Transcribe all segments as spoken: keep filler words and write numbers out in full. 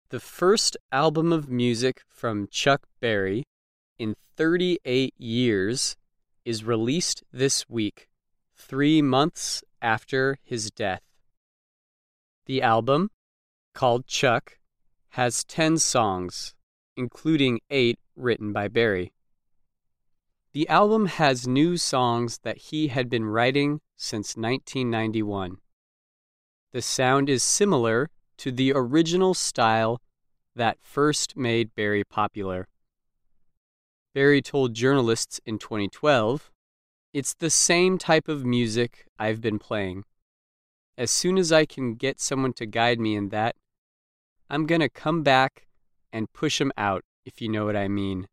The first album of music from Chuck Berry in thirty-eight years is released this week, three months after his death. The album, called Chuck, has ten songs, including eight written by Berry. The album has new songs that he had been writing since nineteen ninety-one. The sound is similar to the original style that first made Berry popular. Berry told journalists in twenty twelve, "It's the same type of music I've been playing. As soon as I can get someone to guide me in that, I'm gonna come back and push 'em out, if you know what I mean."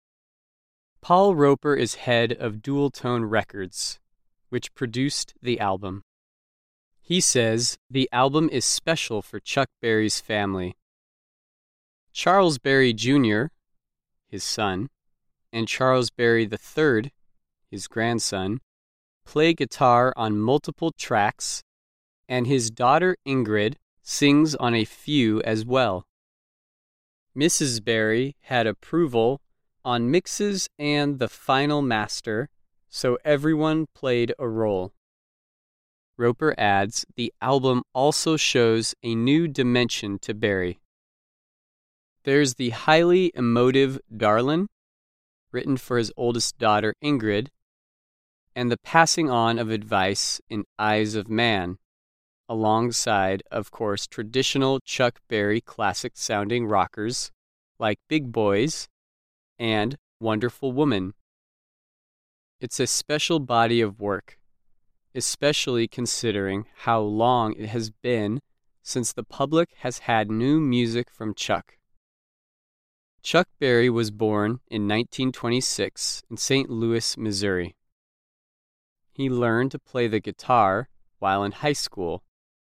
Paul Roper is head of Dual Tone Records, which produced the album. He says the album is special for Chuck Berry's family. Charles Berry Junior, his son, and Charles Berry the third, his grandson, play guitar on multiple tracks, and his daughter Ingrid sings on a few as well. Missus Berry had approval on mixes and the final master, so everyone played a role. Roper adds the album also shows a new dimension to Berry. There's the highly emotive Darlin', written for his oldest daughter Ingrid, and the passing on of advice in Eyes of Man, alongside, of course, traditional Chuck Berry classic-sounding rockers like Big Boys and Wonderful Woman. It's a special body of work, especially considering how long it has been since the public has had new music from Chuck. Chuck Berry was born in nineteen twenty-six in Saint Louis, Missouri. He learned to play the guitar while in high school.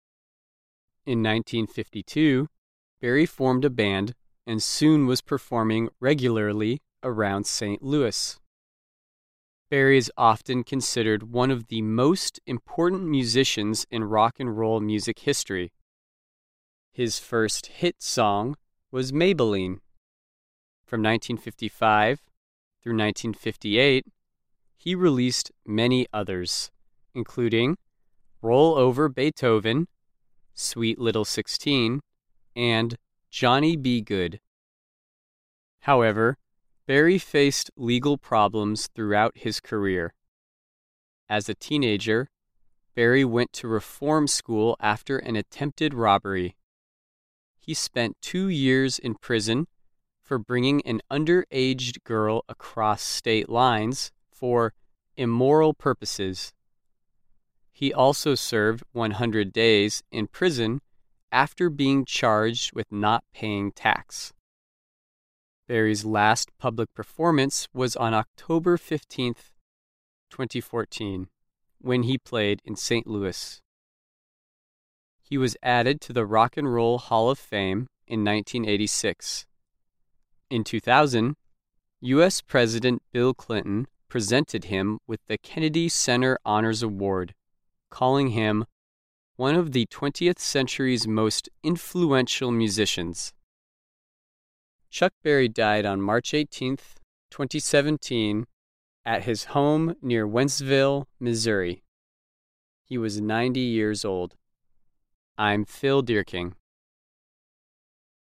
In nineteen fifty-two, Berry formed a band and soon was performing regularly around Saint Louis. Berry is often considered one of the most important musicians in rock and roll music history. His first hit song was Maybelline. From nineteen fifty-five through nineteen fifty-eight, he released many others, including Roll Over Beethoven, Sweet Little Sixteen, and Johnny B. Good. However, Berry faced legal problems throughout his career. As a teenager, Berry went to reform school after an attempted robbery. He spent two years in prison for bringing an underage girl across state lines for immoral purposes. He also served one hundred days in prison after being charged with not paying tax. Berry's last public performance was on October fifteenth, twenty fourteen, when he played in Saint Louis. He was added to the Rock and Roll Hall of Fame in nineteen eighty-six. In two thousand, U S President Bill Clinton presented him with the Kennedy Center Honors Award, calling him one of the twentieth century's most influential musicians. Chuck Berry died on March eighteenth, twenty seventeen, at his home near Wentzville, Missouri. He was ninety years old. I'm Phil Deerking.